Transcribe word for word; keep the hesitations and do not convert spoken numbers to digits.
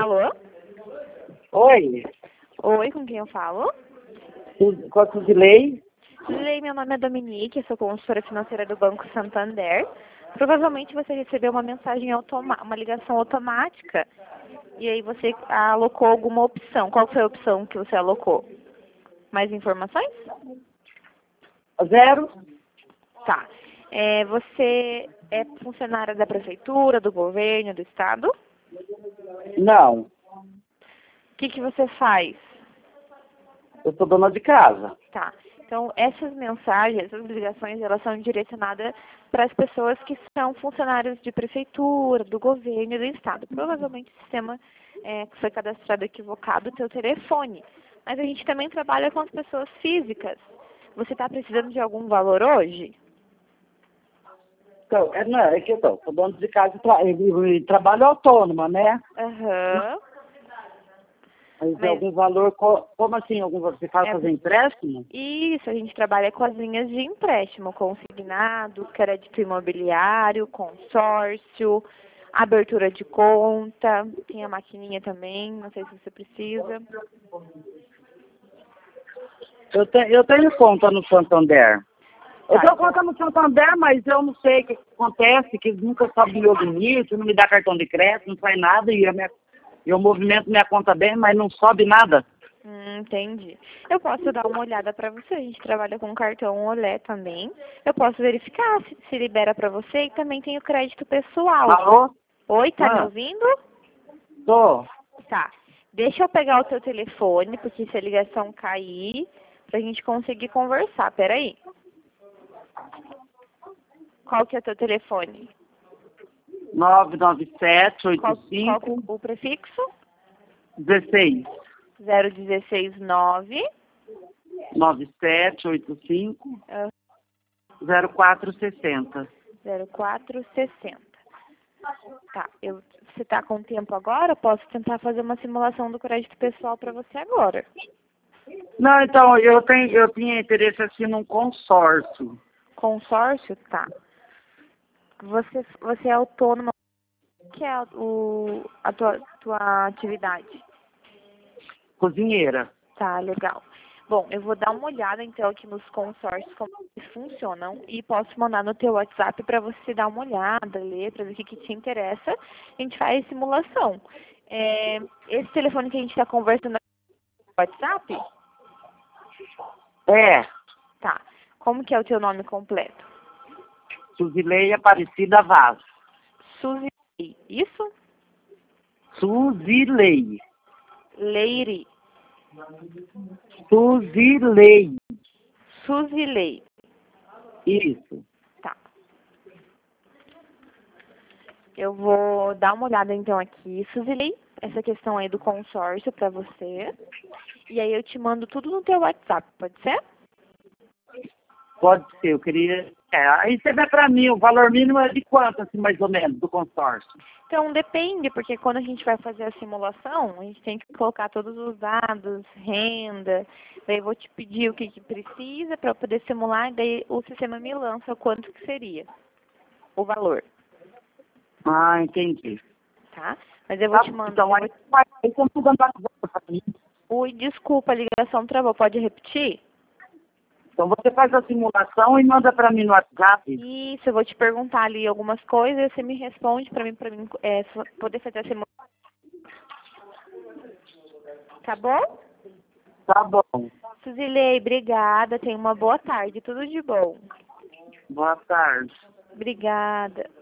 Alô? Oi, Oi, com quem eu falo? Su- com a Suzilei. Lei, meu nome é Dominique, eu sou consultora financeira do Banco Santander. Provavelmente você recebeu uma mensagem automática, uma ligação automática, e aí você alocou alguma opção. Qual foi a opção que você alocou? Mais informações? Zero? Tá. É, você é funcionária da prefeitura, do governo, do estado? Não, O que, que você faz? eu sou dona de casa. Tá. Então, essas mensagens, essas ligações, elas são direcionadas para as pessoas que são funcionários de prefeitura, do governo e do estado. Provavelmente o sistema é, foi cadastrado equivocado o teu telefone. Mas a gente também trabalha com as pessoas físicas. Você está precisando de algum valor hoje? Então, é, não, é que eu tô, sou dona de casa e, tra e, e trabalho autônoma, né? Aham. Mas, Mas- algum valor, co- como assim, algum valor? Você fala É- fazer empréstimo? Isso, a gente trabalha com as linhas de empréstimo, consignado, crédito imobiliário, consórcio, abertura de conta, tem a maquininha também, não sei se você precisa. Eu, te, eu tenho conta no Santander. Eu Tá, tenho então- conta no Santander, mas eu não sei o que acontece, que nunca sobe meu limite, não me dá cartão de crédito, não faz nada, e a minha, eu movimento minha conta bem, mas não sobe nada. Hum, entendi. Eu posso dar uma olhada para você, a gente trabalha com cartão Olé também. Eu posso verificar se, se libera para você e também tem o crédito pessoal. Alô? Oi, tá me Ah, ouvindo? tô. Tá. Deixa eu pegar o teu telefone, porque se a ligação cair, pra gente conseguir conversar. Peraí. Qual que é o teu telefone? nove nove sete oito Qual, qual que é cinco o prefixo? dezesseis zero um seis nove. nove sete oito cinco ah, zero quatro seis zero. zero quatro seis zero. Tá. Eu, você tá com tempo agora? Eu posso tentar fazer uma simulação do crédito pessoal pra você agora. Não, então, eu, tenho, eu tinha interesse assim num consórcio. Consórcio? Tá. Você, você é autônoma. O que é o, a tua, tua atividade? Cozinheira. Tá, legal. Bom, eu vou dar uma olhada então aqui nos consórcios, como eles funcionam, e posso mandar no teu WhatsApp para você dar uma olhada, ler, para ver o que, que te interessa. A gente faz simulação. É, esse telefone que a gente está conversando no WhatsApp? É, Tá. Como que é o teu nome completo? Suzilei Aparecida Vaz. Suzy, isso? Suzilei. Leire. Suzilei. Suzilei. Isso. Tá. Eu vou dar uma olhada então aqui, Suzilei, essa questão aí do consórcio para você. E aí eu te mando tudo no teu WhatsApp, pode ser? Pode ser, eu queria... É, aí você vê pra mim, o valor mínimo é de quanto, assim, mais ou menos, do consórcio? Então depende, porque quando a gente vai fazer a simulação, a gente tem que colocar todos os dados, renda, daí eu vou te pedir o que, que precisa para eu poder simular, e daí o sistema me lança quanto que seria o valor, Ah, entendi. tá? Mas eu vou Tá, te mandar. então, eu aí, vou- aí você manda no WhatsApp pra mim. Oi, desculpa, a ligação travou, pode repetir? Então você faz a simulação e manda pra mim no WhatsApp. Isso, eu vou te perguntar ali algumas coisas e você me responde para mim, para mim é, poder fazer a simulação. Tá bom? Tá bom. Suzilei, obrigada. Tenha uma boa tarde. Tudo de bom. Boa tarde. Obrigada.